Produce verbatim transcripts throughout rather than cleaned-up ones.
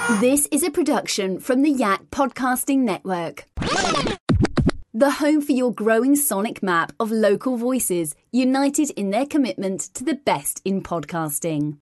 This is a production from the Yak Podcasting Network. The home for your growing sonic map of local voices, united in their commitment to the best in podcasting.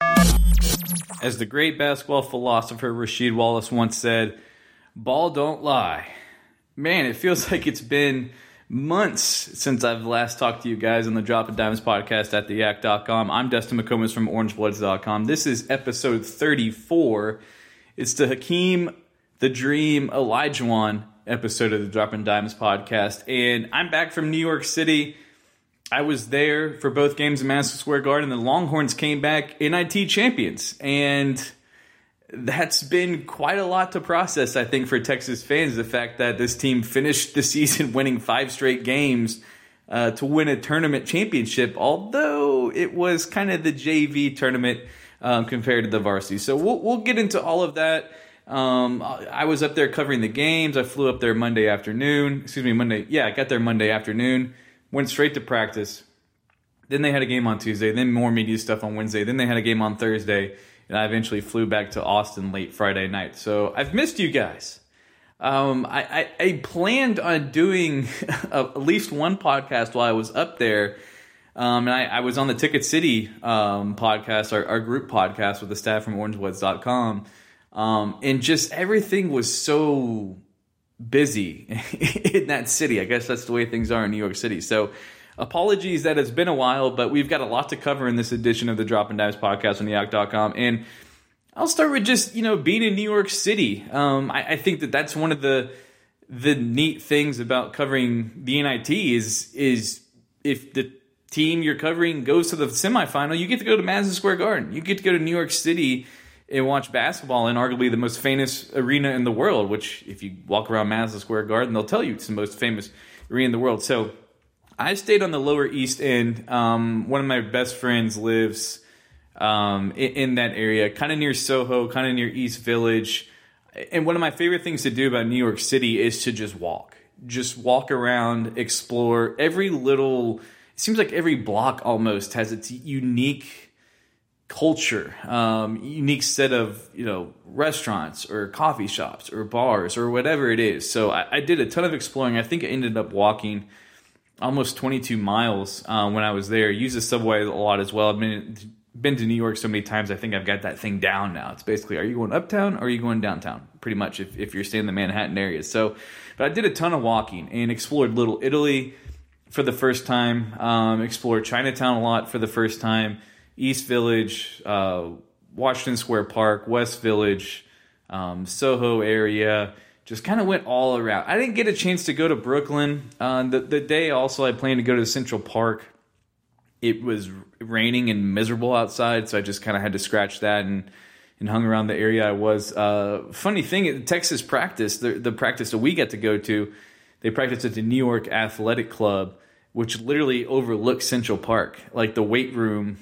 As the great basketball philosopher Rasheed Wallace once said, ball don't lie. Man, it feels like it's been months since I've last talked to you guys on the Dropping Dimes podcast at the yak dot com. I'm Dustin McComas from orange bloods dot com. This is episode thirty-four. It's the Hakeem, the Dream, Olajuwon episode of the Dropping Dimes podcast. And I'm back from New York City. I was there for both games in Madison Square Garden. The Longhorns came back N I T champions. And that's been quite a lot to process, I think, for Texas fans. The fact that this team finished the season winning five straight games uh, to win a tournament championship, although it was kind of the J V tournament um, compared to the varsity. So we'll, we'll get into all of that. Um, I was up there covering the games. I flew up there Monday afternoon. Excuse me, Monday. Yeah, I got there Monday afternoon. Went straight to practice. Then they had a game on Tuesday. Then more media stuff on Wednesday. Then they had a game on Thursday. And I eventually flew back to Austin late Friday night. So I've missed you guys. Um, I, I, I planned on doing at least one podcast while I was up there. Um, and I, I was on the Ticket City um, podcast, our, our group podcast with the staff from orange bloods dot com. Um, and just everything was so busy in that city. I guess that's the way things are in New York City. So apologies that it's been a while, but we've got a lot to cover in this edition of the Dropping Dimes podcast on the yak dot com. And I'll start with just, you know, being in New York City. Um, I, I think that that's one of the the neat things about covering the N I T is, is if the team you're covering goes to the semifinal, you get to go to Madison Square Garden. You get to go to New York City and watch basketball in arguably the most famous arena in the world, which if you walk around Madison Square Garden, they'll tell you it's the most famous arena in the world. So I stayed on the Lower East End. Um, one of my best friends lives um, in, in that area, kind of near Soho, kind of near East Village. And one of my favorite things to do about New York City is to just walk. Just walk around, explore. Every little, it seems like every block almost has its unique culture, um, unique set of, you know, restaurants or coffee shops or bars or whatever it is. So I, I did a ton of exploring. I think I ended up walking almost twenty-two miles uh, when I was there. Used the subway a lot as well. I've been been to New York so many times, I think I've got that thing down now. It's basically, are you going uptown or are you going downtown? Pretty much if, if you're staying in the Manhattan area. So, but I did a ton of walking and explored Little Italy for the first time. Um, explored Chinatown a lot for the first time. East Village, uh, Washington Square Park, West Village, um, Soho area. Just kind of went all around. I didn't get a chance to go to Brooklyn. Uh, the, the day also I planned to go to Central Park. It was raining and miserable outside, so I just kind of had to scratch that and, and hung around the area I was. Uh, funny thing, at Texas practice, the, the practice that we got to go to, they practiced at the New York Athletic Club, which literally overlooks Central Park. Like the weight room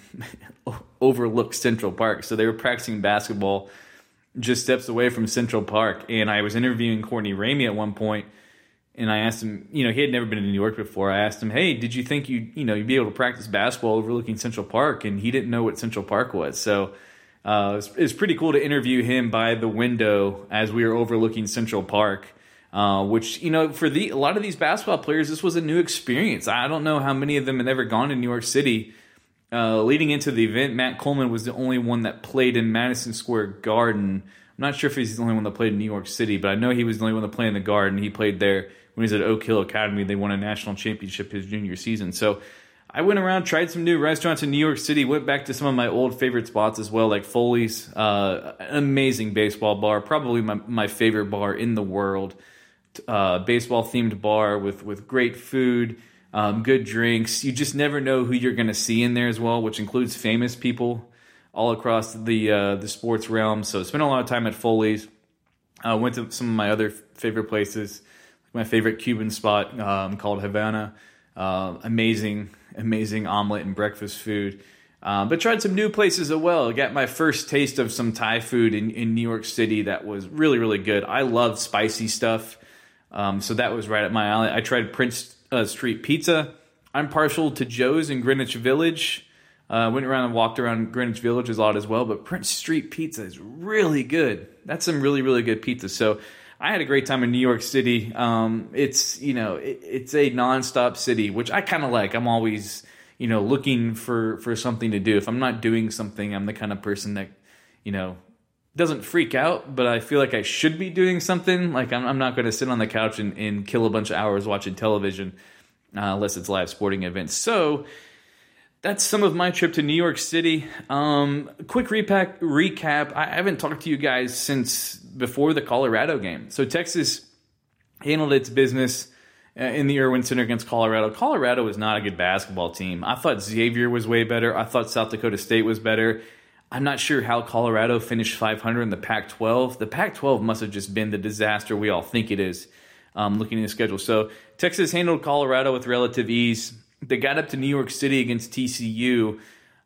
overlooks Central Park. So they were practicing basketball just steps away from Central Park. And I was interviewing Courtney Ramey at one point, and I asked him, you know, he had never been to New York before. I asked him, hey, did you think you, you know, you'd be able to practice basketball overlooking Central Park? And he didn't know what Central Park was. So uh, it, was, it was pretty cool to interview him by the window as we were overlooking Central Park, uh, which, you know, for the a lot of these basketball players, this was a new experience. I don't know how many of them had ever gone to New York City. Uh, leading into the event, Matt Coleman was the only one that played in Madison Square Garden. I'm not sure if he's the only one that played in New York City, but I know he was the only one that played in the Garden. He played there when he was at Oak Hill Academy. They won a national championship his junior season. So I went around, tried some new restaurants in New York City, went back to some of my old favorite spots as well, like Foley's, uh, an amazing baseball bar, probably my, my favorite bar in the world, uh, baseball-themed bar with, with great food, um, good drinks. You just never know who you're going to see in there as well, which includes famous people all across the uh, the sports realm. So spent a lot of time at Foley's. Uh, went to some of my other favorite places, my favorite Cuban spot um, called Havana. Uh, amazing, amazing omelet and breakfast food. Um, but tried some new places as well. Got my first taste of some Thai food in, in New York City that was really, really good. I love spicy stuff, um, so that was right up my alley. I tried Prince uh, Street Pizza. I'm partial to Joe's in Greenwich Village. Uh, went around and walked around Greenwich Village a lot as well. But Prince Street Pizza is really good. That's some really, really good pizza. So I had a great time in New York City. Um, it's, you know, it, it's a nonstop city, which I kind of like. I'm always, you know, looking for, for something to do. If I'm not doing something, I'm the kind of person that, you know, doesn't freak out, but I feel like I should be doing something. Like I'm, I'm not going to sit on the couch and, and kill a bunch of hours watching television uh, unless it's live sporting events. So that's some of my trip to New York City. Um, quick repack, recap. I haven't talked to you guys since before the Colorado game. So Texas handled its business uh, in the Irwin Center against Colorado. Colorado is not a good basketball team. I thought Xavier was way better. I thought South Dakota State was better. I'm not sure how Colorado finished five hundred in the Pac twelve. The Pac twelve must have just been the disaster we all think it is, um, looking at the schedule. So Texas handled Colorado with relative ease. They got up to New York City against T C U,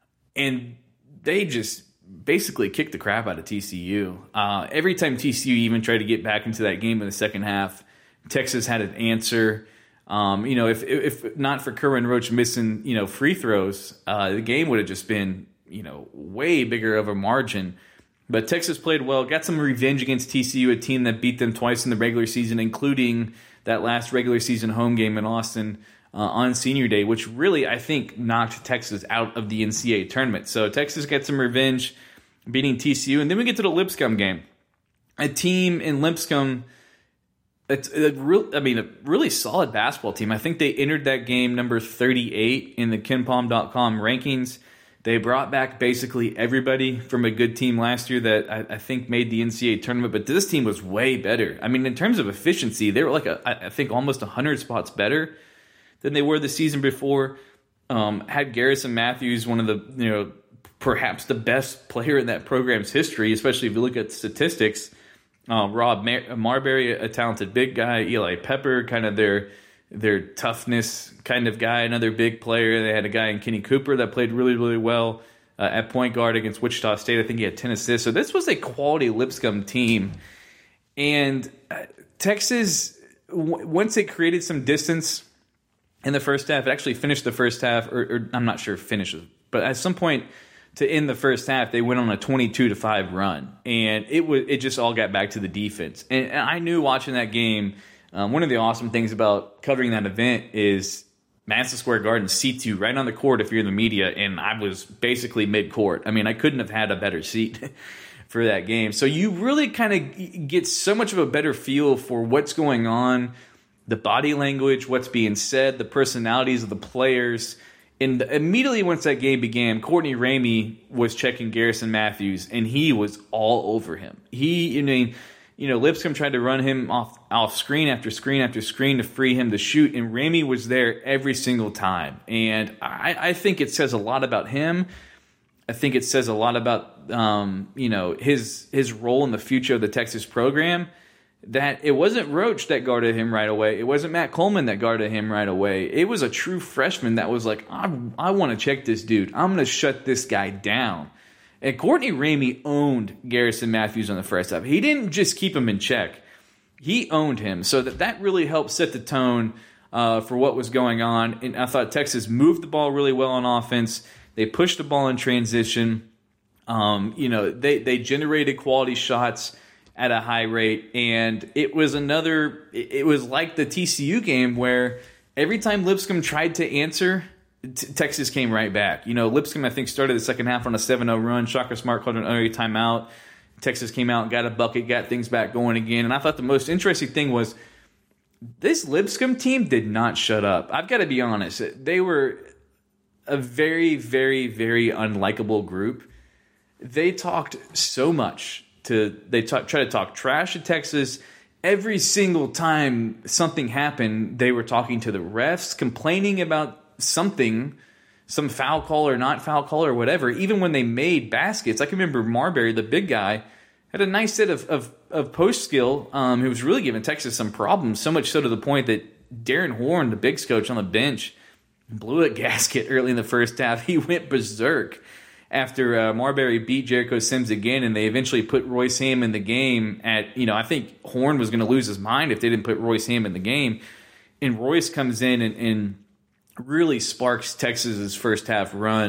and they just basically kicked the crap out of T C U. Uh, every time T C U even tried to get back into that game in the second half, Texas had an answer. Um, you know, if if not for Kerwin Roach missing, you know, free throws, uh, the game would have just been, you know, way bigger of a margin. But Texas played well, got some revenge against T C U, a team that beat them twice in the regular season, including that last regular season home game in Austin uh, on Senior Day, which really, I think, knocked Texas out of the N C double A tournament. So Texas gets some revenge, beating T C U. And then we get to the Lipscomb game. A team in Lipscomb, it's a real, I mean, a really solid basketball team. I think they entered that game number thirty-eight in the Ken Pom dot com rankings. They brought back basically everybody from a good team last year that I, I think made the N C double A tournament, but this team was way better. I mean, in terms of efficiency, they were like, a, I think, almost one hundred spots better than they were the season before. Um, had Garrison Matthews, one of the, you know, perhaps the best player in that program's history, especially if you look at statistics. Uh, Rob Mar- Marbury, a talented big guy. Eli Pepper, kind of their their toughness kind of guy, another big player. They had a guy in Kenny Cooper that played really, really well uh, at point guard against Wichita State. I think he had ten assists. So this was a quality Lipscomb team. And uh, Texas, w- once it created some distance in the first half, it actually finished the first half, or, or I'm not sure if finishes, but at some point to end the first half, they went on a twenty-two to five run. And it was it just all got back to the defense. And, and I knew watching that game, Um, one of the awesome things about covering that event is Madison Square Garden seats you right on the court if you're in the media, and I was basically mid-court. I mean, I couldn't have had a better seat for that game. So you really kind of get so much of a better feel for what's going on, the body language, what's being said, the personalities of the players. And immediately once that game began, Courtney Ramey was checking Garrison Matthews, and he was all over him. He, I mean... You know, Lipscomb tried to run him off off screen after screen after screen to free him to shoot, and Ramey was there every single time. And I, I think it says a lot about him. I think it says a lot about, um, you know, his his role in the future of the Texas program, that it wasn't Roach that guarded him right away. It wasn't Matt Coleman that guarded him right away. It was a true freshman that was like, I, I want to check this dude. I'm going to shut this guy down. And Courtney Ramey owned Garrison Matthews on the first half. He didn't just keep him in check. He owned him. So that, that really helped set the tone uh, for what was going on. And I thought Texas moved the ball really well on offense. They pushed the ball in transition. Um, you know, they, they generated quality shots at a high rate. And it was another, it was like the T C U game where every time Lipscomb tried to answer, T- Texas came right back. You know, Lipscomb, I think, started the second half on a seven oh run. Shaka Smart called an early timeout. Texas came out and got a bucket, got things back going again. And I thought the most interesting thing was this Lipscomb team did not shut up. I've got to be honest. They were a very, very, very unlikable group. They talked so much. to They talk, try to talk trash to Texas. Every single time something happened, they were talking to the refs, complaining about something, some foul call or not foul call or whatever. Even when they made baskets, I can remember Marbury, the big guy, had a nice set of of, of post skill. Um, who was really giving Texas some problems. So much so to the point that Darren Horn, the Bigs coach on the bench, blew a gasket early in the first half. He went berserk after uh, Marbury beat Jericho Sims again, and they eventually put Royce Hamm in the game. At you know, I think Horn was going to lose his mind if they didn't put Royce Hamm in the game. And Royce comes in and. and really sparks Texas's first half run.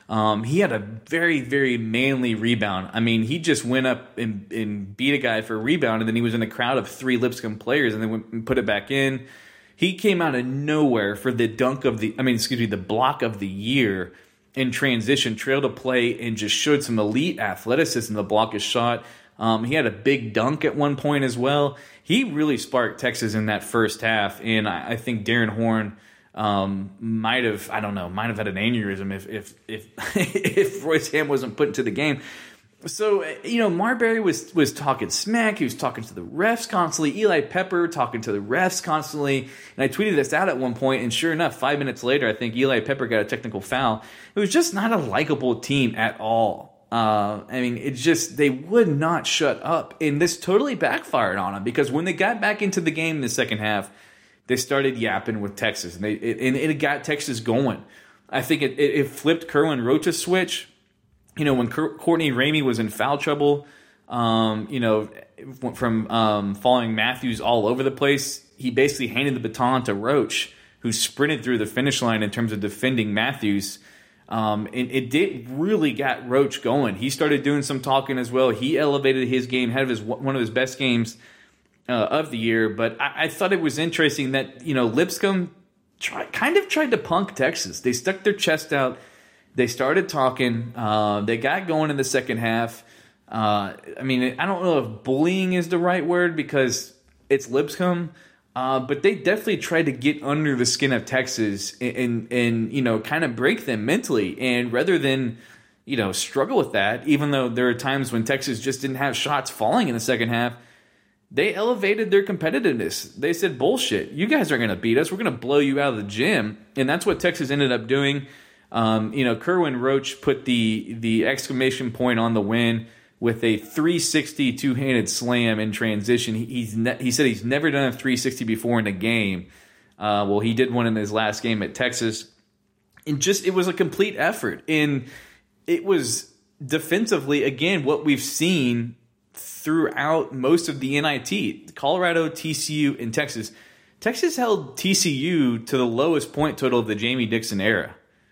Um, he had a very, very manly rebound. I mean, he just went up and, and beat a guy for a rebound, and then he was in a crowd of three Lipscomb players, and then went and put it back in. He came out of nowhere for the dunk of the, I mean, excuse me, the block of the year in transition, trailed to play, and just showed some elite athleticism to block his shot. Um, he had a big dunk at one point as well. He really sparked Texas in that first half, and I, I think Darren Horn um, might have, I don't know, might have had an aneurysm if if if, if Royce Ham wasn't put into the game. So, you know, Marbury was was talking smack. He was talking to the refs constantly. Eli Pepper talking to the refs constantly. And I tweeted this out at one point, and sure enough, five minutes later, I think Eli Pepper got a technical foul. It was just not a likable team at all. Uh, I mean, it just, they would not shut up. And this totally backfired on them, because when they got back into the game in the second half, they started yapping with Texas. And, they, it, and it got Texas going. I think it, it, it flipped Kerwin Roach's switch. You know, when Courtney Ramey was in foul trouble, um, you know, from um, following Matthews all over the place, he basically handed the baton to Roach, who sprinted through the finish line in terms of defending Matthews. Um, and it did really got Roach going. He started doing some talking as well. He elevated his game, had his one of his best games uh, of the year. But I, I thought it was interesting that, you know, Lipscomb try, kind of tried to punk Texas. They stuck their chest out. They started talking. Uh, they got going in the second half. Uh, I mean, I don't know if bullying is the right word, because it's Lipscomb, uh, but they definitely tried to get under the skin of Texas and, and, and you know, kind of break them mentally. And rather than, you know, struggle with that, even though there are times when Texas just didn't have shots falling in the second half, they elevated their competitiveness. They said, bullshit, you guys aren't going to beat us. We're going to blow you out of the gym. And that's what Texas ended up doing. Um, you know, Kerwin Roach put the the exclamation point on the win with a three sixty two-handed slam in transition. He, he's ne- he said he's never done a three sixty before in a game. Uh, well, he did one in his last game at Texas. And just, it was a complete effort. And it was defensively, again, what we've seen throughout most of the N I T. Colorado, T C U, and Texas. Texas held T C U to the lowest point total of the Jamie Dixon era,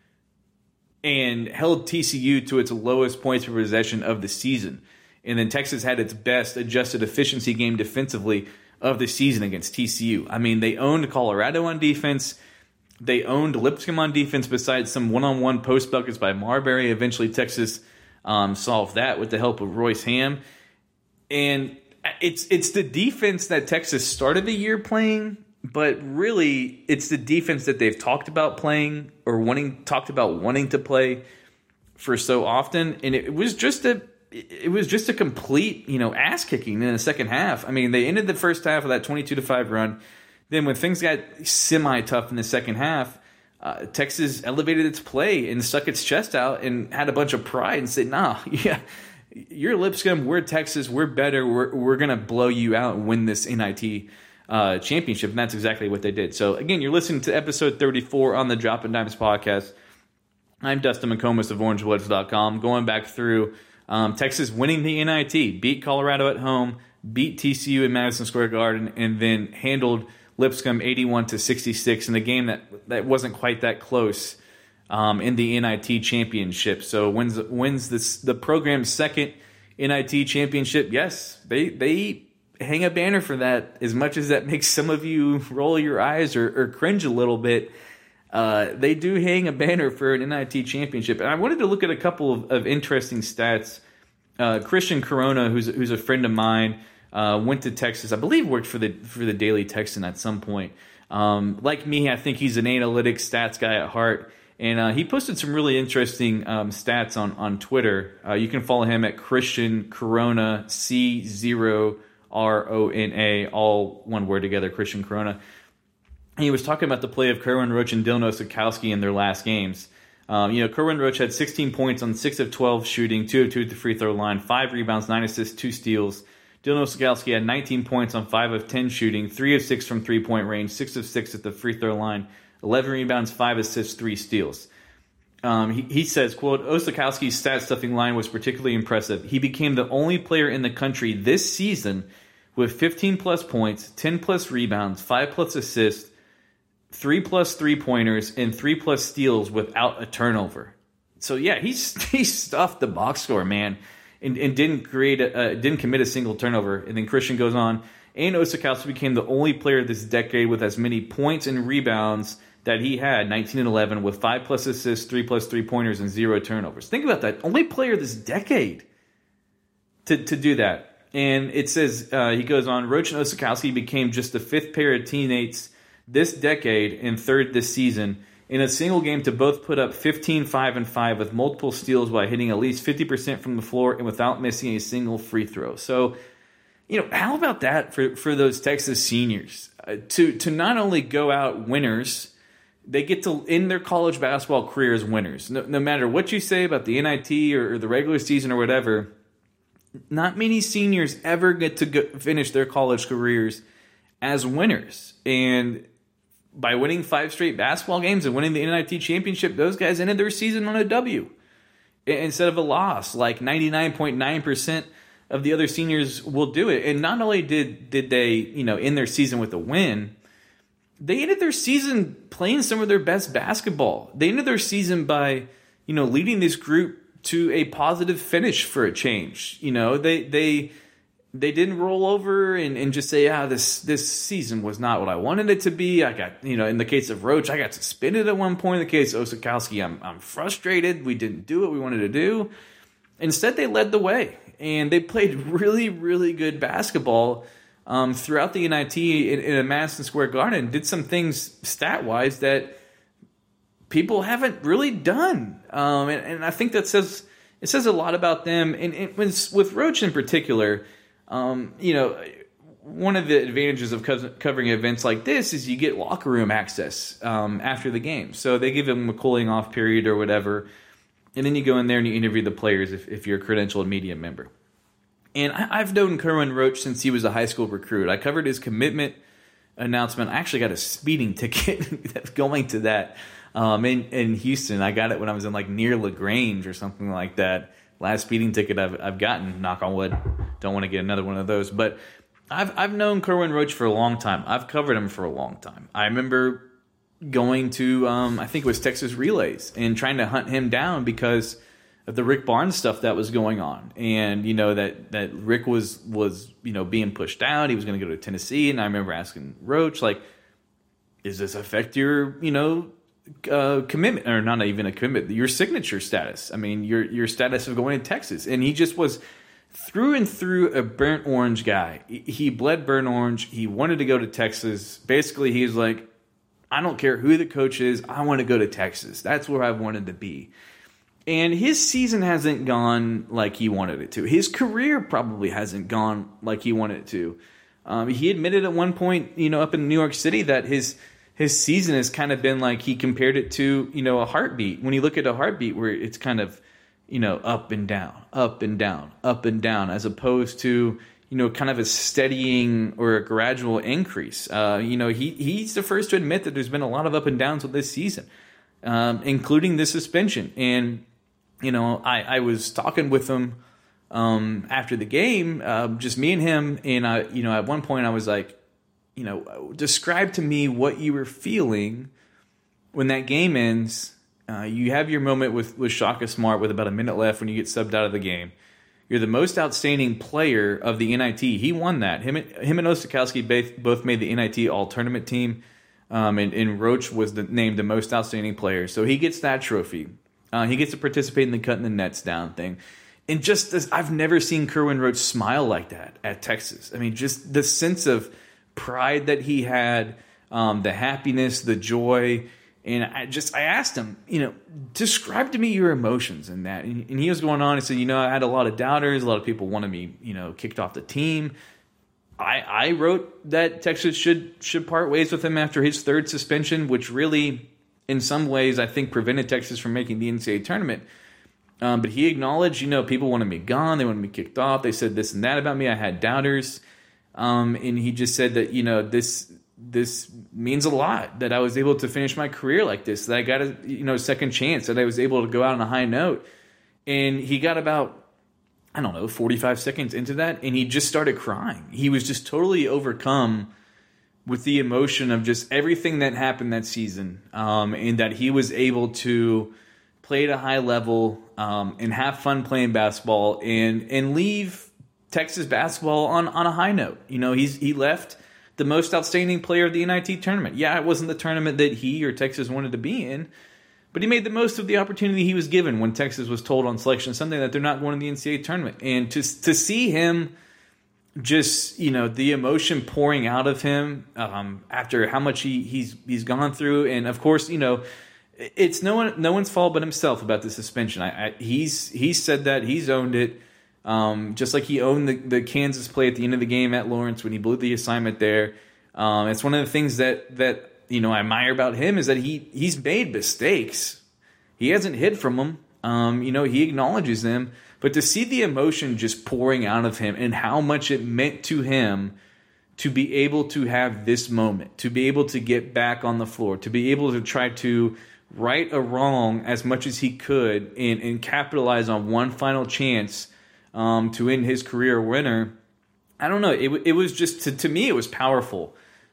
and held T C U to its lowest points per possession of the season. And then Texas had its best adjusted efficiency game defensively of the season against T C U. I mean, they owned Colorado on defense. They owned Lipscomb on defense, besides some one-on-one post buckets by Marbury. Eventually, Texas um, solved that with the help of Royce Ham. And it's it's the defense that Texas started the year playing, but really, it's the defense that they've talked about playing or wanting talked about wanting to play for so often, and it was just a it was just a complete, you know, ass kicking in the second half. I mean, they ended the first half of that twenty-two to five run. Then when things got semi tough in the second half, uh, Texas elevated its play and stuck its chest out and had a bunch of pride and said, "Nah, yeah, you're Lipscomb, we're Texas, we're better, we're we're gonna blow you out and win this N I T." Uh, championship, and that's exactly what they did. So again, you're listening to episode thirty-four on the Dropping Dimes podcast. I'm Dustin McComas of Orange Bloods dot com, going back through um, Texas winning the N I T, beat Colorado at home, beat T C U in Madison Square Garden, and then handled Lipscomb eighty-one to sixty-six in a game that, that wasn't quite that close um, in the N I T championship. So wins wins this the program's second N I T championship. Yes, they they. hang a banner for that, as much as that makes some of you roll your eyes or, or cringe a little bit. Uh, they do hang a banner for an N I T championship. And I wanted to look at a couple of, of interesting stats. Uh, Christian Corona, who's, who's a friend of mine, uh, went to Texas. I believe worked for the for the Daily Texan at some point. Um, like me, I think he's an analytics stats guy at heart. And uh, he posted some really interesting um, stats on, on Twitter. Uh, you can follow him at Christian Corona, C zero R O N A, all one word together, Christian Corona. And he was talking about the play of Kerwin Roach and Dylan Osakowski in their last games. Um, you know, Kerwin Roach had sixteen points on six of twelve shooting, two of two at the free throw line, five rebounds, nine assists, two steals. Dylan Osakowski had nineteen points on five of ten shooting, three of six from three-point range, six of six at the free throw line, eleven rebounds, five assists, three steals. Um, he, he says, quote, Osakowski's stat-stuffing line was particularly impressive. He became the only player in the country this season with fifteen-plus points, ten-plus rebounds, five-plus assists, three-plus three-pointers, and three-plus steals without a turnover. so yeah, he's he stuffed the box score, man, and, and didn't create a, uh, didn't commit a single turnover. And then Christian goes on, and Osakowski became the only player this decade with as many points and rebounds that he had, nineteen and eleven, with five plus assists, three plus three pointers, and zero turnovers. Think about that. Only player this decade to to do that. And it says, uh, he goes on, Roach and Osakowski became just the fifth pair of teammates this decade and third this season in a single game to both put up fifteen, five, and five with multiple steals while hitting at least fifty percent from the floor and without missing a single free throw. So, you know, how about that for, for those Texas seniors? Uh, to, to not only go out winners, they get to end their college basketball career as winners. No, no matter what you say about the N I T or, or the regular season or whatever, not many seniors ever get to go, finish their college careers as winners. And by winning five straight basketball games and winning the N I T championship, those guys ended their season on a W instead of a loss, like ninety-nine point nine percent of the other seniors will do it. And not only did did they, you know, end their season with a win, they ended their season playing some of their best basketball. They ended their season by, you know, leading this group to a positive finish for a change. You know, they they they didn't roll over and, and just say, ah, this this season was not what I wanted it to be. I got, you know, in the case of Roach, I got suspended at one point. In the case of Osakowski, I'm I'm frustrated. We didn't do what we wanted to do. Instead, they led the way. And they played really, really good basketball um, throughout the N I T in, in a Madison Square Garden. Did some things stat-wise that people haven't really done, um, and, and I think that says it says a lot about them. And, and with Roach in particular, um, you know, one of the advantages of co- covering events like this is you get locker room access um, after the game. So they give them a cooling off period or whatever, and then you go in there and you interview the players if, if you're a credentialed media member. And I, I've known Kerwin Roach since he was a high school recruit. I covered his commitment announcement. I actually got a speeding ticket going to that. Um, in, in Houston, I got it when I was in like near LaGrange or something like that. Last speeding ticket I've I've gotten. Knock on wood. Don't want to get another one of those. But I've I've known Kerwin Roach for a long time. I've covered him for a long time. I remember going to um, I think it was Texas Relays and trying to hunt him down because of the Rick Barnes stuff that was going on, and you know that that Rick was was you know being pushed out. He was going to go to Tennessee, and I remember asking Roach, like, "Does this affect your you know?" Uh, commitment, or not even a commitment, your signature status. I mean, your your status of going to Texas. And he just was through and through a burnt orange guy. He bled burnt orange. He wanted to go to Texas. Basically, he was like, I don't care who the coach is. I want to go to Texas. That's where I wanted to be. And his season hasn't gone like he wanted it to. His career probably hasn't gone like he wanted it to. Um, he admitted at one point, you know, up in New York City that his His season has kind of been like he compared it to, you know, a heartbeat. When you look at a heartbeat where it's kind of, you know, up and down, up and down, up and down, as opposed to, you know, kind of a steadying or a gradual increase. Uh, you know, he he's the first to admit that there's been a lot of up and downs with this season, um, including the suspension. And, you know, I, I was talking with him um, after the game, uh, just me and him. And, I, you know, at one point I was like, you know, describe to me what you were feeling when that game ends. Uh, you have your moment with, with Shaka Smart with about a minute left when you get subbed out of the game. You're the most outstanding player of the N I T. He won that. Him, him and Osakowski both, both made the N I T all-tournament team, um, and, and Roach was the, named the most outstanding player. So he gets that trophy. Uh, he gets to participate in the cutting the nets down thing. And just this, I've never seen Kerwin Roach smile like that at Texas. I mean, just the sense of pride that he had, um, the happiness, the joy. And I just, I asked him, you know, describe to me your emotions in that. And, and he was going on and said, you know, I had a lot of doubters. A lot of people wanted me, you know, kicked off the team. I, I wrote that Texas should, should part ways with him after his third suspension, which really, in some ways, I think prevented Texas from making the N C double A tournament. Um, but he acknowledged, you know, people wanted me gone. They wanted me kicked off. They said this and that about me. I had doubters. Um, and he just said that, you know, this this means a lot that I was able to finish my career like this, that I got a you know second chance, that I was able to go out on a high note. And he got about, I don't know, forty-five seconds into that, and he just started crying. He was just totally overcome with the emotion of just everything that happened that season, um, and that he was able to play at a high level, um, and have fun playing basketball, and and leave Texas basketball on, on a high note. You know, he's he left the most outstanding player of the N I T tournament. Yeah, it wasn't the tournament that he or Texas wanted to be in, but he made the most of the opportunity he was given when Texas was told on Selection Sunday that they're not going to the N C double A tournament. And to to see him just, you know, the emotion pouring out of him um, after how much he, he's he's gone through. And, of course, you know, it's no one no one's fault but himself about the suspension. I, I, he's he's said that. He's owned it. Um, just like he owned the, the Kansas play at the end of the game at Lawrence when he blew the assignment there. Um, it's one of the things that, that you know I admire about him is that he he's made mistakes. He hasn't hid from them. Um, you know, he acknowledges them. But to see the emotion just pouring out of him and how much it meant to him to be able to have this moment, to be able to get back on the floor, to be able to try to right a wrong as much as he could and, and capitalize on one final chance Um, to end his career winner, I don't know. It it was just to, to me it was powerful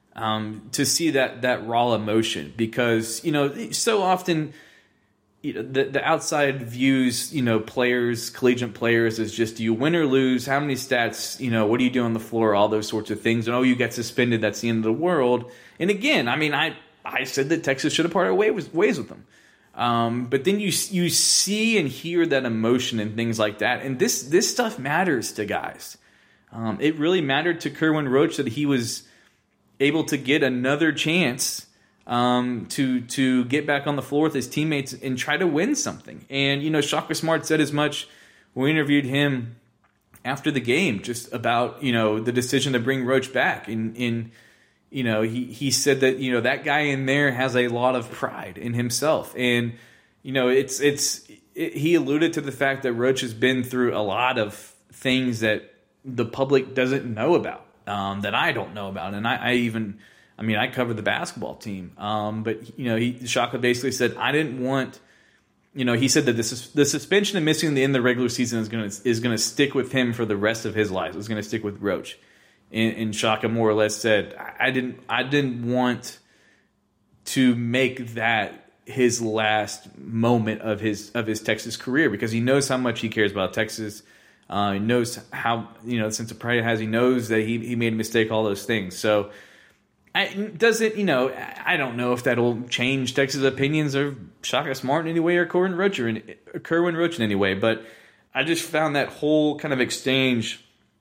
um, to see that that raw emotion because you know so often you know, the the outside views you know players, collegiate players as just do you win or lose, how many stats, you know what do you do on the floor, all those sorts of things, and oh you get suspended, that's the end of the world. And again, I mean I I said that Texas should have parted ways ways with them. Um, but then you you see and hear that emotion and things like that, and this this stuff matters to guys. Um, it really mattered to Kerwin Roach that he was able to get another chance um, to to get back on the floor with his teammates and try to win something. And you know, Shaka Smart said as much when we interviewed him after the game, just about you know the decision to bring Roach back. In in You know, he, he said that, you know, that guy in there has a lot of pride in himself. And, you know, it's, it's, it, he alluded to the fact that Roach has been through a lot of things that the public doesn't know about, um, that I don't know about. And I, I even, I mean, I covered the basketball team. Um, but, you know, he, Shaka basically said, I didn't want, you know, he said that this is, the suspension and missing the end of the regular season is going to, is going to stick with him for the rest of his life. It's going to stick with Roach. And Shaka more or less said, I didn't I didn't want to make that his last moment of his of his Texas career because he knows how much he cares about Texas. Uh, he knows how, you know, the sense of pride he has. He knows that he, he made a mistake, all those things. So I, does it, you know, I don't know if that'll change Texas' opinions of Shaka Smart in any way or Kerwin Roach, or in, Kerwin Roach in any way. But I just found that whole kind of exchange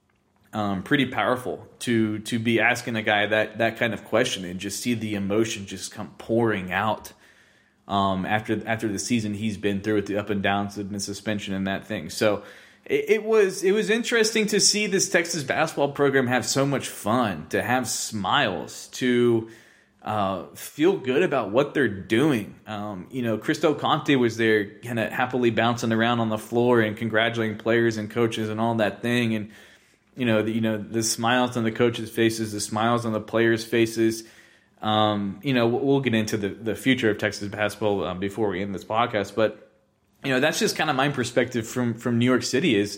Um, pretty powerful to to be asking a guy that that kind of question and just see the emotion just come pouring out um, after after the season he's been through with the up and downs and the suspension and that thing. So it, it was it was interesting to see this Texas basketball program have so much fun, to have smiles, to uh, feel good about what they're doing. Um, you know, Cristo Conte was there, kind of happily bouncing around on the floor and congratulating players and coaches and all that thing. And You know, the, you know the smiles on the coaches' faces, the smiles on the players' faces. Um, you know, we'll get into the, the future of Texas basketball um, before we end this podcast. But, you know, that's just kind of my perspective from, from New York City is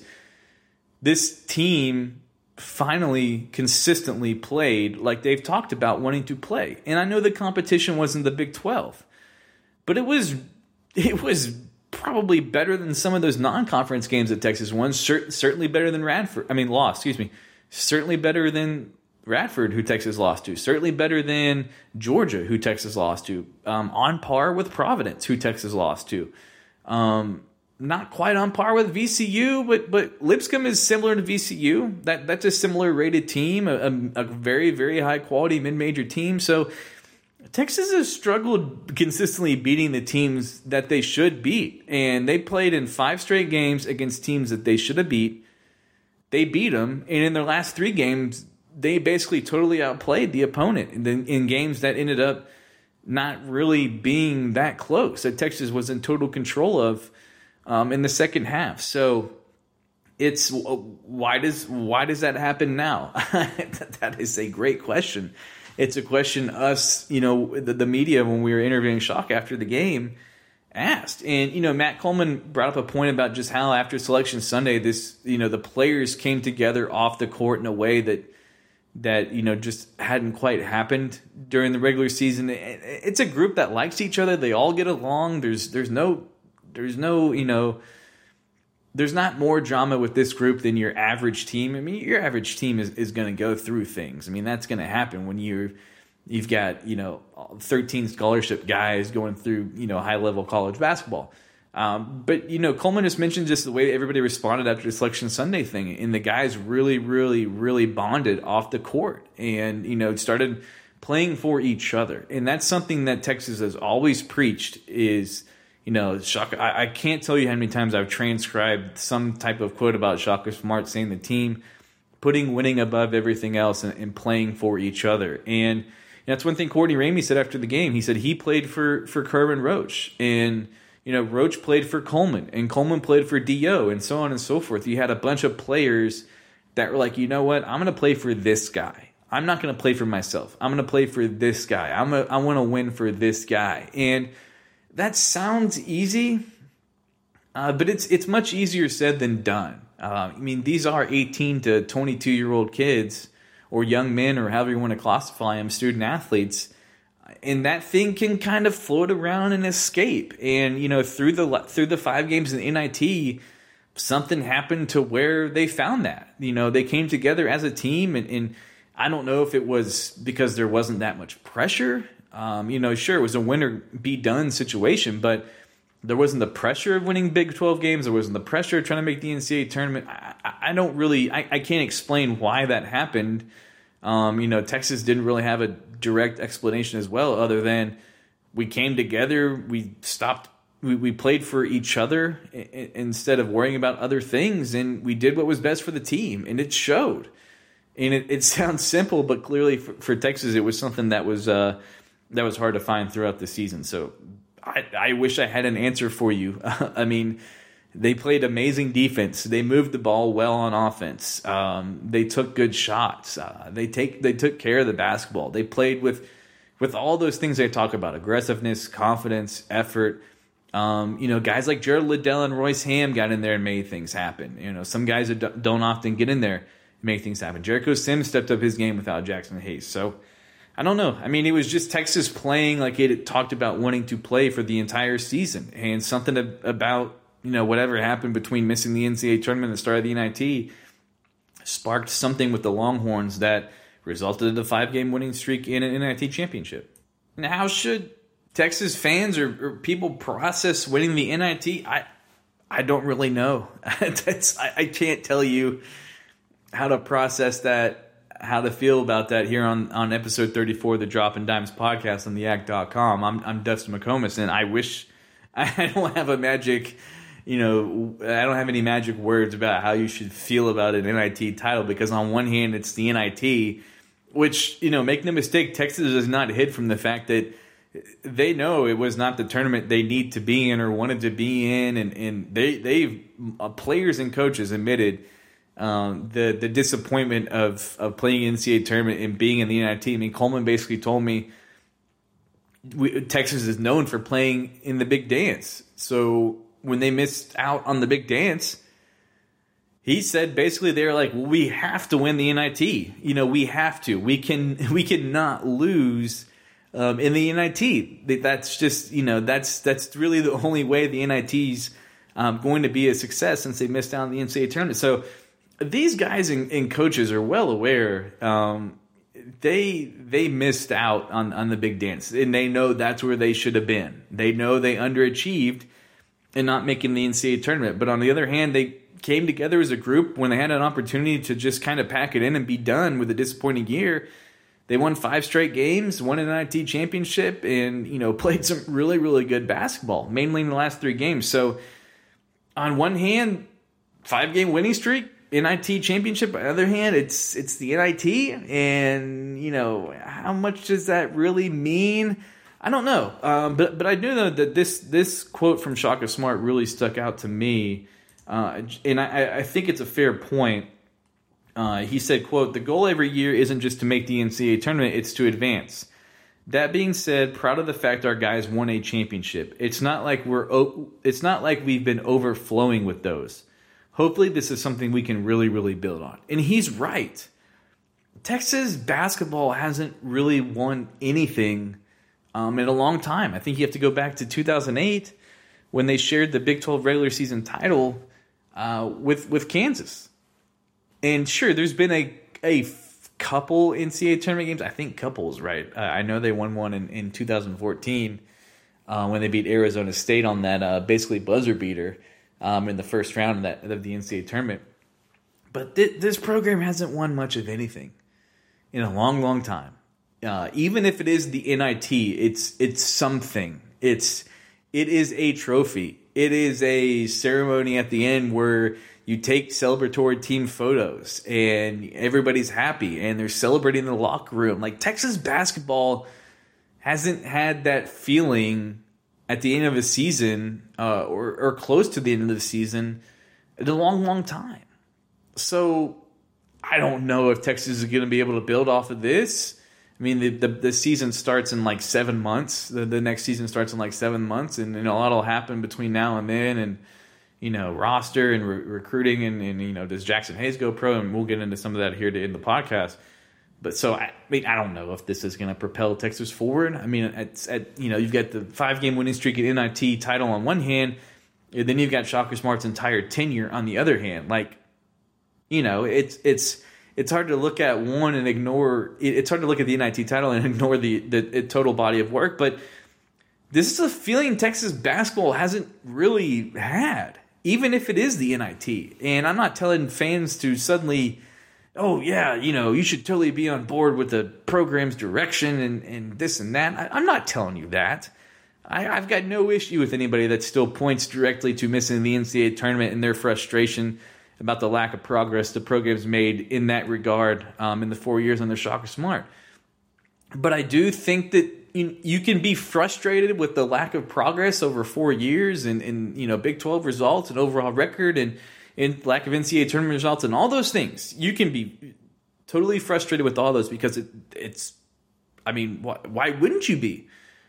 this team finally consistently played like they've talked about wanting to play. And I know the competition wasn't the Big twelve, but it was it was probably better than some of those non-conference games that Texas won. Cer- certainly better than Radford. I mean, lost, excuse me. Certainly better than Radford, who Texas lost to. Certainly better than Georgia, who Texas lost to. Um, on par with Providence, who Texas lost to. Um, not quite on par with V C U, but but Lipscomb is similar to V C U. That That's a similar rated team, a, a very, very high-quality mid-major team. So Texas has struggled consistently beating the teams that they should beat. And they played in five straight games against teams that they should have beat. They beat them. And in their last three games, they basically totally outplayed the opponent in, the, in games that ended up not really being that close, that Texas was in total control of um, in the second half. So it's why does why does that happen now? That is a great question. It's a question us, you know, the, the media, when we were interviewing Shaka after the game, asked. And, you know, Matt Coleman brought up a point about just how after Selection Sunday, this, you know, the players came together off the court in a way that, that you know, just hadn't quite happened during the regular season. It's a group that likes each other. They all get along. There's there's no there's no, you know, there's not more drama with this group than your average team. I mean, your average team is, is going to go through things. I mean, that's going to happen when you're, you've got, you know, thirteen scholarship guys going through, you know, high-level college basketball. Um, but, you know, Coleman just mentioned just the way everybody responded after the Selection Sunday thing. And the guys really, really, really bonded off the court and, you know, started playing for each other. And that's something that Texas has always preached is, you know, Shaka, I, I can't tell you how many times I've transcribed some type of quote about Shaka Smart saying the team putting winning above everything else and, and playing for each other. And you know, that's one thing Courtney Ramey said after the game. He said he played for, for Kerwin Roach. And you know, Roach played for Coleman, and Coleman played for D O, and so on and so forth. You had a bunch of players that were like, you know what, I'm going to play for this guy. I'm not going to play for myself. I'm going to play for this guy. I'm a, I want to win for this guy. And that sounds easy, uh, but it's it's much easier said than done. Uh, I mean, these are eighteen to twenty-two-year-old kids or young men or however you want to classify them, student athletes. And that thing can kind of float around and escape. And, you know, through the through the five games in N I T, something happened to where they found that. You know, they came together as a team. And, and I don't know if it was because there wasn't that much pressure. Um, you know, sure, it was a win or be done situation, but there wasn't the pressure of winning Big twelve games. There wasn't the pressure of trying to make the N C double A tournament. I, I don't really, I, I can't explain why that happened. Um, you know, Texas didn't really have a direct explanation as well, other than we came together, we stopped, we, we played for each other I- instead of worrying about other things, and we did what was best for the team, and it showed. And it, it sounds simple, but clearly for, for Texas, it was something that was uh, that was hard to find throughout the season. So I, I wish I had an answer for you. I mean, they played amazing defense. They moved the ball well on offense. Um, they took good shots. Uh, they take they took care of the basketball. They played with with all those things they talk about: aggressiveness, confidence, effort. Um, you know, guys like Jared Liddell and Royce Ham got in there and made things happen. You know, some guys that don't often get in there and make things happen. Jericho Sims stepped up his game without Jackson Hayes. So I don't know. I mean, it was just Texas playing like it had talked about wanting to play for the entire season, and something about, you know, whatever happened between missing the N C double A tournament and the start of the N I T sparked something with the Longhorns that resulted in a five-game winning streak in an N I T championship. Now, how should Texas fans or, or people process winning the N I T? I I don't really know. That's, I, I can't tell you how to process that, how to feel about that here on, on episode thirty-four of the Dropping Dimes podcast on the yak dot com. I'm, I'm Dustin McComas, and I wish I don't have a magic... You know, I don't have any magic words about how you should feel about an N I T title, because on one hand, it's the N I T, which, you know, make no mistake, Texas is not hid from the fact that they know it was not the tournament they need to be in or wanted to be in. And, and they, they've, uh, players and coaches admitted um, the, the disappointment of, of playing N C double A tournament and being in the N I T. I mean, Coleman basically told me we, Texas is known for playing in the big dance. So when they missed out on the big dance, he said basically they were like, well, we have to win the N I T. You know, we have to. We can. We cannot lose um, in the N I T. That's just, you know, that's that's really the only way the N I T's um, going to be a success, since they missed out on the N C double A tournament. So these guys and, and coaches are well aware. Um, they they missed out on, on the big dance, and they know that's where they should have been. They know they underachieved in not making the N C double A tournament. But on the other hand, they came together as a group when they had an opportunity to just kind of pack it in and be done with a disappointing year. They won five straight games, won an N I T championship, and, you know, played some really, really good basketball, mainly in the last three games. So on one hand, five-game winning streak, N I T championship. On the other hand, it's it's the N I T, and, you know, how much does that really mean? I don't know, um, but but I do know that this this quote from Shaka Smart really stuck out to me, uh, and I, I think it's a fair point. Uh, he said, quote, "The goal every year isn't just to make the N C double A tournament, it's to advance. That being said, proud of the fact our guys won a championship. It's not like we're it's not like we've been overflowing with those. Hopefully this is something we can really, really build on." And he's right. Texas basketball hasn't really won anything Um, in a long time. I think you have to go back to two thousand eight when they shared the Big twelve regular season title uh, with with Kansas. And sure, there's been a a couple N C double A tournament games. I think couples, right? Uh, I know they won one in, in two thousand fourteen uh, when they beat Arizona State on that uh, basically buzzer beater um, in the first round of that of the N C double A tournament. But th- this program hasn't won much of anything in a long, long time. Uh, even if it is the N I T, it's it's something. It's it is a trophy. It is a ceremony at the end where you take celebratory team photos and everybody's happy and they're celebrating in the locker room. Like, Texas basketball hasn't had that feeling at the end of a season uh, or, or close to the end of the season in a long, long time. So I don't know if Texas is going to be able to build off of this. I mean, the, the the season starts in like seven months. The, the next season starts in like seven months, and you know, a lot will happen between now and then. And you know, roster and re- recruiting, and, and you know, does Jackson Hayes go pro? And we'll get into some of that here to end the podcast. But so I, I mean, I don't know if this is going to propel Texas forward. I mean, at, at you know, you've got the five game winning streak at N I T title on one hand, and then you've got Shaka Smart's entire tenure on the other hand. Like, you know, it's it's. It's hard to look at one and ignore. It's hard to look at the N I T title and ignore the, the total body of work. But this is a feeling Texas basketball hasn't really had, even if it is the N I T. And I'm not telling fans to suddenly, oh yeah, you know, you should totally be on board with the program's direction and, and this and that. I, I'm not telling you that. I, I've got no issue with anybody that still points directly to missing the N C double A tournament and their frustration about the lack of progress the program's made in that regard um, in the four years under Shaka Smart. But I do think that you, you can be frustrated with the lack of progress over four years and, and you know, Big twelve results and overall record and, and lack of N C double A tournament results and all those things. You can be totally frustrated with all those because it, it's, I mean, why, why wouldn't you be?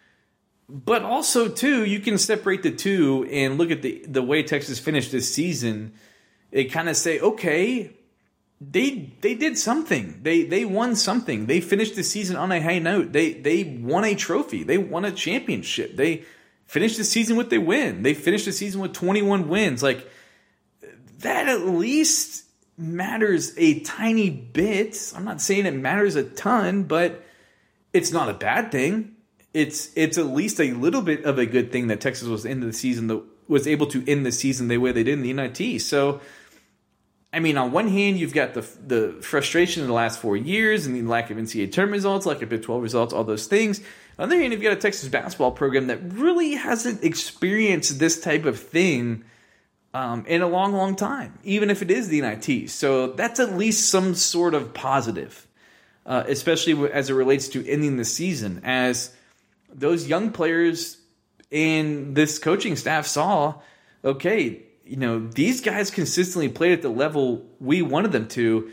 But also, too, you can separate the two and look at the, the way Texas finished this season. They kind of say, okay, they they did something. They they won something. They finished the season on a high note. They they won a trophy. They won a championship. They finished the season with a win. They finished the season with twenty-one wins. Like, that at least matters a tiny bit. I'm not saying it matters a ton, but it's not a bad thing. It's it's at least a little bit of a good thing that Texas was in the season, that was able to end the season the way they did in the N I T. So, I mean, on one hand, you've got the the frustration of the last four years and the lack of N C double A tournament results, lack of Big twelve results, all those things. On the other hand, you've got a Texas basketball program that really hasn't experienced this type of thing um, in a long, long time, even if it is the N I T. So that's at least some sort of positive, uh, especially as it relates to ending the season, as those young players and this coaching staff saw, okay, you know, these guys consistently played at the level we wanted them to.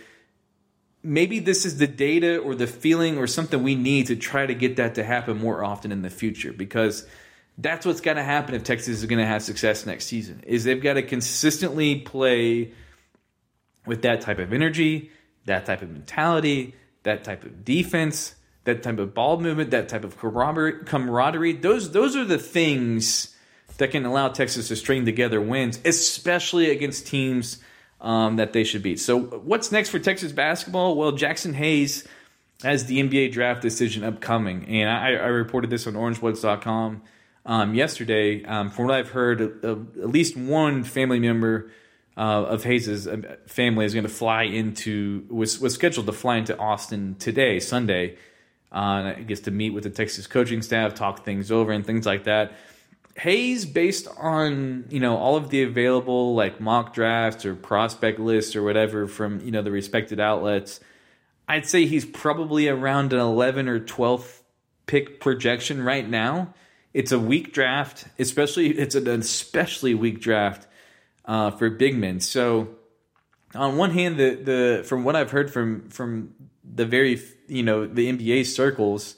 Maybe this is the data or the feeling or something we need to try to get that to happen more often in the future, because that's what's got to happen if Texas is going to have success next season, is they've got to consistently play with that type of energy, that type of mentality, that type of defense, that type of ball movement, that type of camaraderie. Those, those are the things that can allow Texas to string together wins, especially against teams um, that they should beat. So what's next for Texas basketball? Well, Jackson Hayes has the N B A draft decision upcoming, and I, I reported this on orange bloods dot com um, yesterday. Um, from what I've heard, uh, at least one family member uh, of Hayes' family is going to fly into, was, was scheduled to fly into Austin today, Sunday, uh, gets to meet with the Texas coaching staff, talk things over and things like that. Hayes, based on, you know, all of the available like mock drafts or prospect lists or whatever from, you know, the respected outlets, I'd say he's probably around an eleven or twelfth pick projection right now. It's a weak draft, especially it's an especially weak draft uh, for big men. So on one hand, the the from what I've heard from from the very, you know, the N B A circles,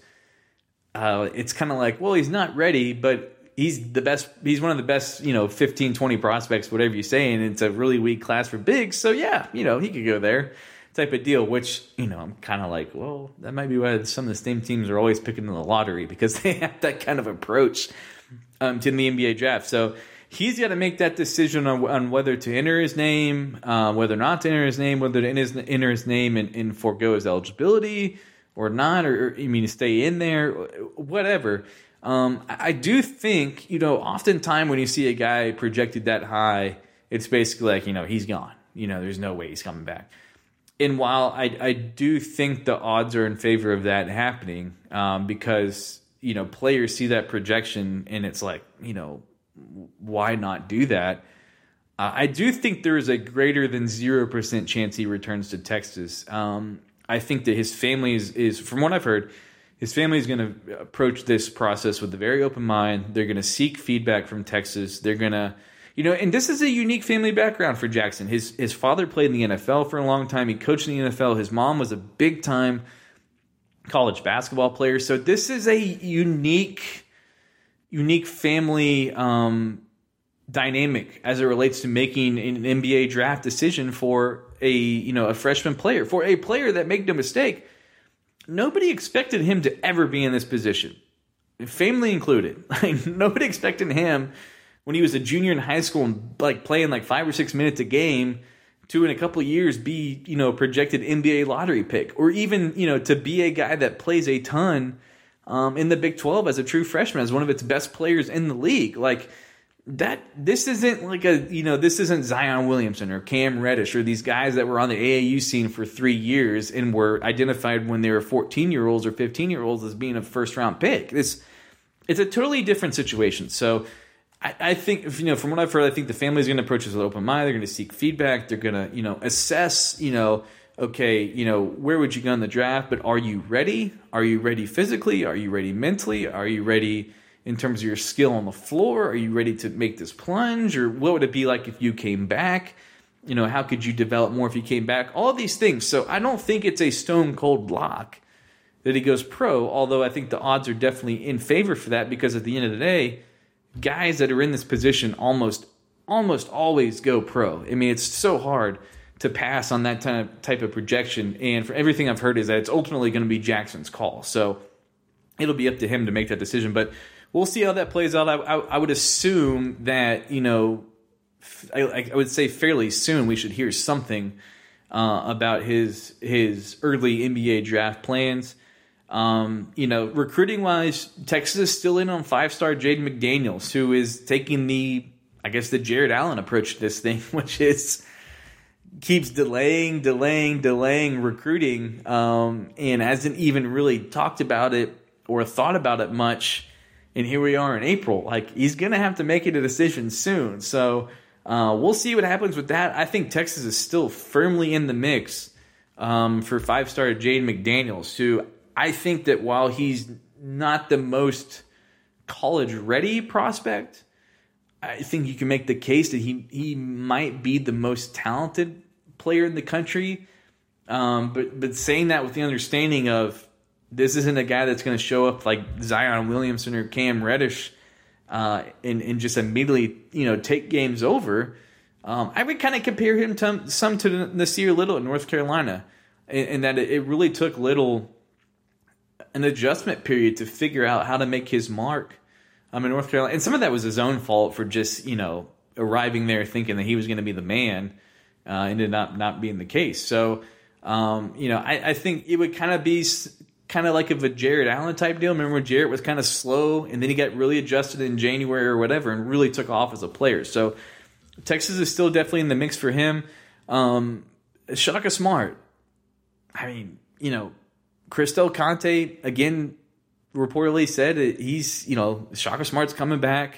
uh, it's kind of like, well, he's not ready, but he's the best. He's one of the best, you know, fifteen, twenty prospects, whatever you say, and it's a really weak class for bigs. So yeah, you know, he could go there, type of deal. Which, you know, I'm kind of like, well, that might be why some of the same teams are always picking in the lottery, because they have that kind of approach um, to the N B A draft. So he's got to make that decision on, on whether to enter his name, uh, whether not to enter his name, whether to enter his, enter his name and, and forego his eligibility or not, or, or I mean, to stay in there, whatever. Um, I, I do think, you know, oftentimes when you see a guy projected that high, it's basically like, you know, he's gone. You know, there's no way he's coming back. And while I, I do think the odds are in favor of that happening, um, because, you know, players see that projection and it's like, you know, why not do that? Uh, I do think there is a greater than zero percent chance he returns to Texas. Um, I think that his family is, is, from what I've heard, his family is going to approach this process with a very open mind. They're going to seek feedback from Texas. They're going to, you know, and this is a unique family background for Jackson. His his father played in the N F L for a long time. He coached in the N F L. His mom was a big-time college basketball player. So this is a unique, unique family um, dynamic as it relates to making an N B A draft decision for a, you know, a freshman player. For a player that, make no mistake, nobody expected him to ever be in this position, family included. Like, nobody expected him when he was a junior in high school and like playing like five or six minutes a game to in a couple of years be, you know, projected N B A lottery pick, or even, you know, to be a guy that plays a ton um, in the Big twelve as a true freshman, as one of its best players in the league. Like that, this isn't like a, you know, this isn't Zion Williamson or Cam Reddish or these guys that were on the A A U scene for three years and were identified when they were fourteen year olds or fifteen year olds as being a first round pick. It's, it's a totally different situation. So, I think, you know, from what I've heard, I think the family's going to approach this with open mind. They're going to seek feedback. They're going to, you know, assess, you know, okay, you know, where would you go in the draft? But are you ready? Are you ready physically? Are you ready mentally? Are you ready in terms of your skill on the floor? Are you ready to make this plunge? Or what would it be like if you came back? You know, how could you develop more if you came back? All of these things. So I don't think it's a stone cold lock that he goes pro, although I think the odds are definitely in favor for that, because at the end of the day, guys that are in this position almost almost always go pro. I mean, it's so hard to pass on that type of, type of projection. And for everything I've heard is that it's ultimately going to be Jackson's call. So it'll be up to him to make that decision. But we'll see how that plays out. I, I, I would assume that, you know, I, I would say fairly soon we should hear something uh, about his his early N B A draft plans. Um, you know, recruiting wise, Texas is still in on five-star Jaden McDaniels, who is taking the, I guess, the Jared Allen approach to this thing, which is keeps delaying, delaying, delaying recruiting, um, and hasn't even really talked about it or thought about it much. And here we are in April. Like, he's going to have to make a decision soon. So uh, we'll see what happens with that. I think Texas is still firmly in the mix um, for five-star Jaden McDaniels, who I think that while he's not the most college-ready prospect, I think you can make the case that he he might be the most talented player in the country. Um, but but saying that with the understanding of this isn't a guy that's going to show up like Zion Williamson or Cam Reddish uh, and, and just immediately, you know, take games over. Um, I would kind of compare him to some to Nasir Little in North Carolina, in, in that it really took Little an adjustment period to figure out how to make his mark um, in North Carolina. And some of that was his own fault for just, you know, arriving there thinking that he was going to be the man, uh, ended up not being the case. So, um, you know, I, I think it would kind of be kind of like of a Jared Allen type deal. Remember when Jared was kind of slow and then he got really adjusted in January or whatever and really took off as a player. So Texas is still definitely in the mix for him. Um, Shaka Smart, I mean, you know, Chris Del Conte, again, reportedly said that he's, you know, Shaka Smart's coming back.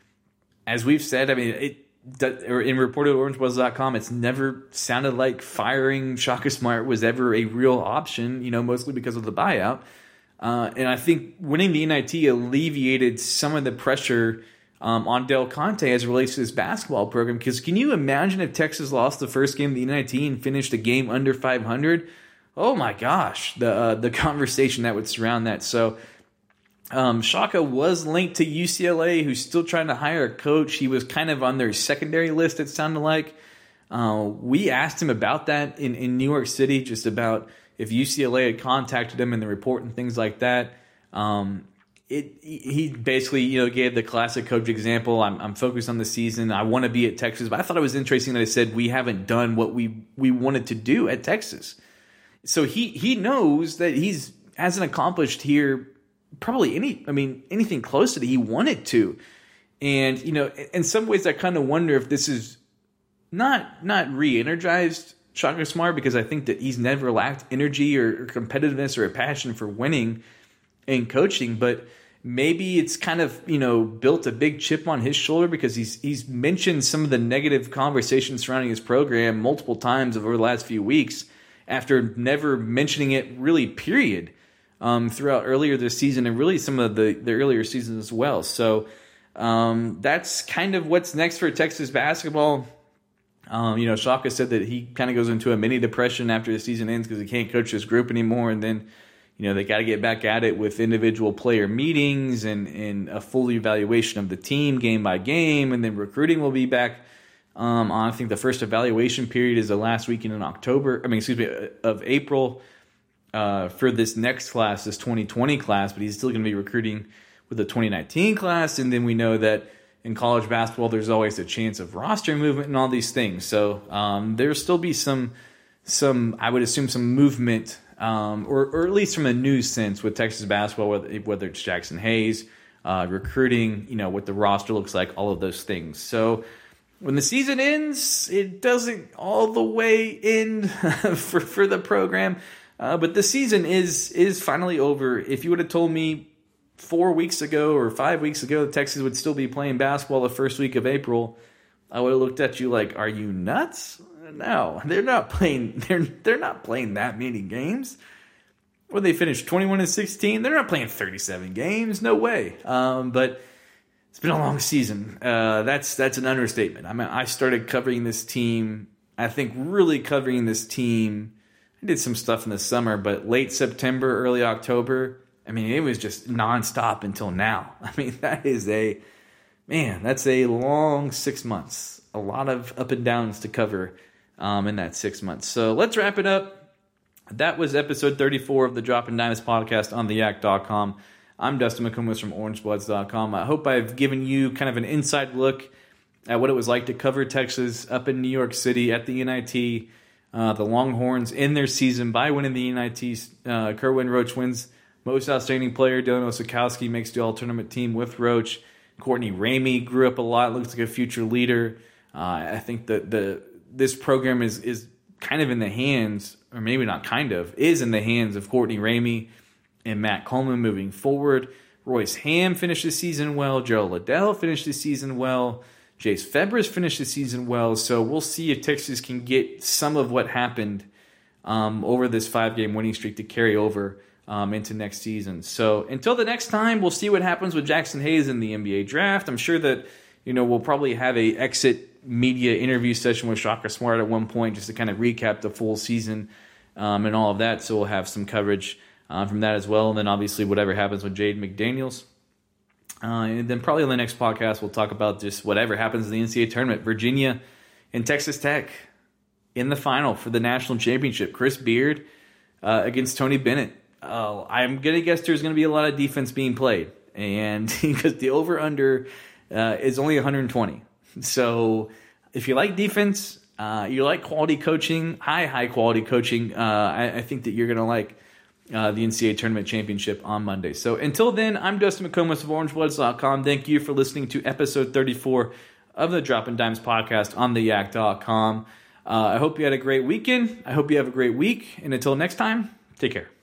As we've said, I mean, it, or in reported orange buzz dot com, it's never sounded like firing Shaka Smart was ever a real option, you know, mostly because of the buyout. Uh, and I think winning the N I T alleviated some of the pressure um, on Del Conte as it relates to his basketball program. Because can you imagine if Texas lost the first game of the N I T and finished a game under five hundred? Oh my gosh, the uh, the conversation that would surround that. So um, Shaka was linked to U C L A, who's still trying to hire a coach. He was kind of on their secondary list, it sounded like. Uh, we asked him about that in, in New York City, just about if U C L A had contacted him in the report and things like that. Um, it he basically, you know, gave the classic coach example. I'm, I'm focused on the season. I want to be at Texas. But I thought it was interesting that I said we haven't done what we, we wanted to do at Texas. So he, he knows that he's hasn't accomplished here probably any, I mean, anything close to that he wanted to. And, you know, in some ways I kind of wonder if this is not not re-energized Shaka Smart, because I think that he's never lacked energy or, or competitiveness or a passion for winning and coaching, but maybe it's kind of, you know, built a big chip on his shoulder because he's he's mentioned some of the negative conversations surrounding his program multiple times over the last few weeks after never mentioning it really, period, um, throughout earlier this season and really some of the, the earlier seasons as well. So um, that's kind of what's next for Texas basketball. Um, you know, Shaka said that he kind of goes into a mini depression after the season ends because he can't coach this group anymore. And then, you know, they got to get back at it with individual player meetings and, and a full evaluation of the team game by game. And then recruiting will be back um, on, I think the first evaluation period is the last weekend in October. I mean, excuse me, of April uh, for this next class, this twenty twenty class. But he's still going to be recruiting with the twenty nineteen class. And then we know that in college basketball, there's always a chance of roster movement and all these things. So um, there'll still be some, some I would assume, some movement, um, or, or at least from a news sense with Texas basketball, whether, whether it's Jackson Hayes, uh, recruiting, you know, what the roster looks like, all of those things. So when the season ends, it doesn't all the way end for, for the program, uh, but the season is is finally over. If you would have told me four weeks ago or five weeks ago that Texas would still be playing basketball the first week of April, I would have looked at you like, are you nuts? No, they're not playing. They're they're not playing that many games. When they finished twenty-one and sixteen, they're not playing thirty-seven games. No way. Um, but it's been a long season. Uh, that's that's an understatement. I mean, I started covering this team. I think really covering this team. I did some stuff in the summer, but late September, early October. I mean, it was just nonstop until now. I mean, that is a, man, that's a long six months. A lot of up and downs to cover um, in that six months. So let's wrap it up. That was episode thirty-four of the Dropping Dimes podcast on the yak dot com. I'm Dustin McComas from orange bloods dot com. I hope I've given you kind of an inside look at what it was like to cover Texas up in New York City at the N I T. Uh, the Longhorns in their season by winning the N I T. Uh, Kerwin Roach wins Most Outstanding Player. Dylan Osakowski makes the all-tournament team with Roach. Courtney Ramey grew up a lot, looks like a future leader. Uh, I think that the this program is is kind of in the hands, or maybe not kind of, is in the hands of Courtney Ramey and Matt Coleman moving forward. Royce Ham finished the season well. Joe Liddell finished the season well. Jace Febres finished the season well. So we'll see if Texas can get some of what happened um, over this five-game winning streak to carry over Um, into next season. So until the next time, we'll see what happens with Jackson Hayes in the N B A draft. I'm sure that, you know, we'll probably have a exit media interview session with Shaka Smart at one point just to kind of recap the full season um, and all of that. So we'll have some coverage uh, from that as well. And then obviously whatever happens with Jaden McDaniels. Uh, and then probably on the next podcast, we'll talk about just whatever happens in the N C double A tournament. Virginia and Texas Tech in the final for the national championship. Chris Beard uh, against Tony Bennett. Uh, I'm going to guess there's going to be a lot of defense being played, and because the over-under uh, is only one hundred twenty. So if you like defense, uh, you like quality coaching, high, high-quality coaching, uh, I, I think that you're going to like uh, the N C double A Tournament Championship on Monday. So until then, I'm Dustin McComas of orange bloods dot com. Thank you for listening to episode thirty-four of the Dropping Dimes podcast on the yak dot com. Uh, I hope you had a great weekend. I hope you have a great week. And until next time, take care.